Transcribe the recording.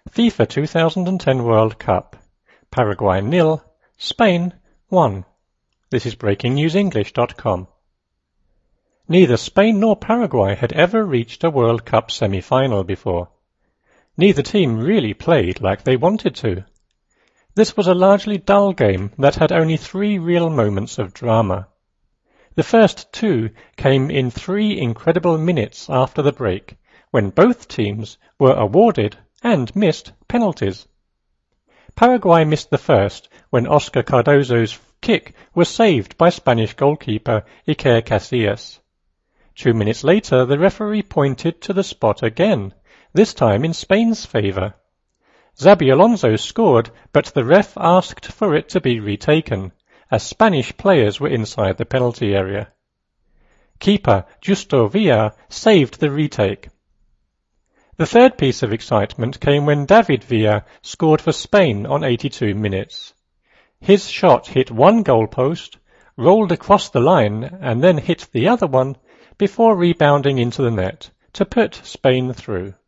FIFA 2010 World Cup. Paraguay 0, Spain 1. This is BreakingNewsEnglish.com. Neither Spain nor Paraguay had ever reached a World Cup semi-final before. Neither team really played like they wanted to. This was a largely dull game that had only 3 real moments of drama. The first 2 came in 3 incredible minutes after the break, when both teams were awarded and missed penalties. Paraguay missed the first when Oscar Cardozo's kick was saved by Spanish goalkeeper Iker Casillas. 2 minutes later, the referee pointed to the spot again, this time in Spain's favour. Xabi Alonso scored, but the ref asked for it to be retaken, as Spanish players were inside the penalty area. Keeper Justo Villa saved the retake. The third piece of excitement came when David Villa scored for Spain on 82 minutes. His shot hit one goalpost, rolled across the line and then hit the other one before rebounding into the net to put Spain through.